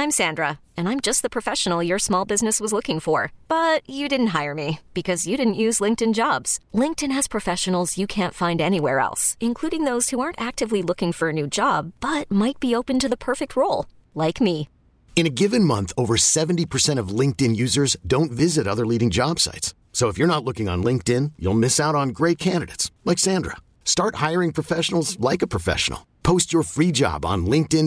I'm Sandra, and I'm just the professional your small business was looking for. But you didn't hire me because you didn't use LinkedIn Jobs. LinkedIn has professionals you can't find anywhere else, including those who aren't actively looking for a new job, but might be open to the perfect role, like me. In a given month, over 70% of LinkedIn users don't visit other leading job sites. So if you're not looking on LinkedIn, you'll miss out on great candidates like Sandra. Start hiring professionals like a professional. Post your free job on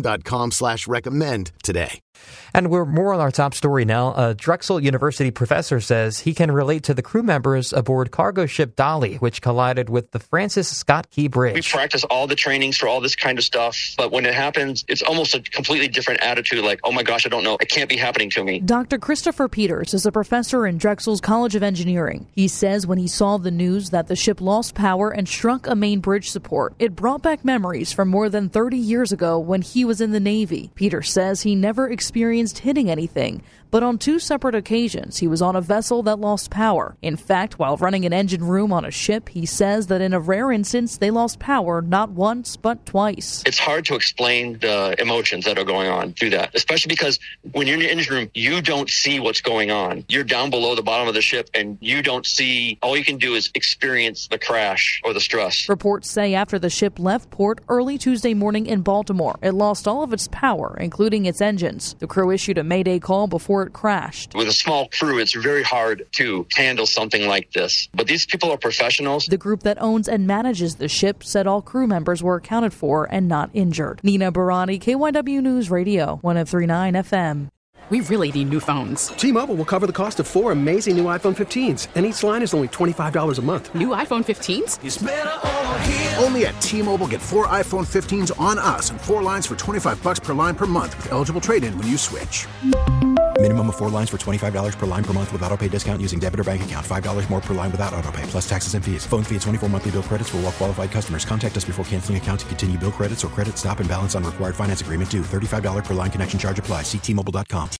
linkedin.com/recommend today. And we're more on our top story now. A Drexel University professor says he can relate to the crew members aboard cargo ship Dolly, which collided with the Francis Scott Key Bridge. We practice all the trainings for all this kind of stuff, but when it happens, it's almost a completely different attitude, like, oh my gosh, I don't know, it can't be happening to me. Dr. Christopher Peters is a professor in Drexel's College of Engineering. He says when he saw the news that the ship lost power and struck a main bridge support, it brought back memories from more than 30 years ago when he was in the Navy. Peters says he never experienced hitting anything, but on 2 separate occasions he was on a vessel that lost power. In fact, while running an engine room on a ship, he says that in a rare instance they lost power not once but twice. It's hard to explain the emotions that are going on through that, especially because when you're in the engine room, you don't see what's going on. You're down below the bottom of the ship and you don't see, all you can do is experience the crash or the stress. Reports say after the ship left port early Tuesday morning in Baltimore, it lost all of its power, including its engines. The crew issued a mayday call before it crashed. With a small crew, it's very hard to handle something like this. But these people are professionals. The group that owns and manages the ship said all crew members were accounted for and not injured. Nina Barani, KYW News Radio, 103.9 FM. We really need new phones. T-Mobile will cover the cost of 4 amazing new iPhone 15s, and each line is only $25 a month. New iPhone 15s? It's better over here. Only at T-Mobile, get 4 iPhone 15s on us and 4 lines for $25 per line per month with eligible trade-in when you switch. Minimum of 4 lines for $25 per line per month with autopay discount using debit or bank account. $5 more per line without autopay, plus taxes and fees. Phone fee at 24 monthly bill credits for well-qualified customers. Contact us before canceling account to continue bill credits or credit stop and balance on required finance agreement due. $35 per line connection charge applies. See T-Mobile.com.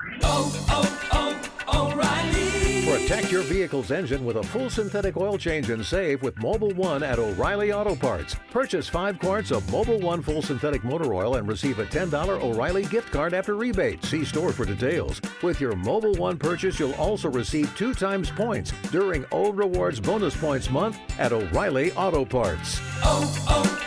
O'Reilly. Protect your vehicle's engine with a full synthetic oil change and save with Mobil 1 at O'Reilly Auto Parts. Purchase 5 quarts of Mobil 1 full synthetic motor oil and receive a $10 O'Reilly gift card after rebate. See store for details. With your Mobil 1 purchase, you'll also receive 2 times points during O Rewards Bonus Points Month at O'Reilly Auto Parts.